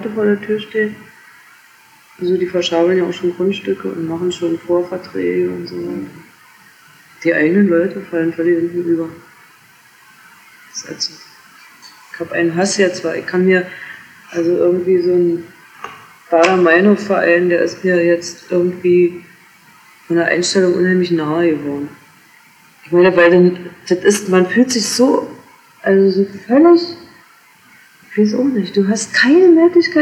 vor der Tür stehen. Also die verschabeln ja auch schon Grundstücke und machen schon Vorverträge und so. Die eigenen Leute fallen völlig hinten über. Das ist ätzend. Ich habe einen Hass jetzt, weil ich kann mir, also irgendwie so ein Bader-Meinhof-Verein, der ist mir jetzt irgendwie von der Einstellung unheimlich nahe geworden. Ich meine, weil dann, das ist, man fühlt sich so, also so völlig, ich weiß auch nicht, du hast keine Möglichkeit,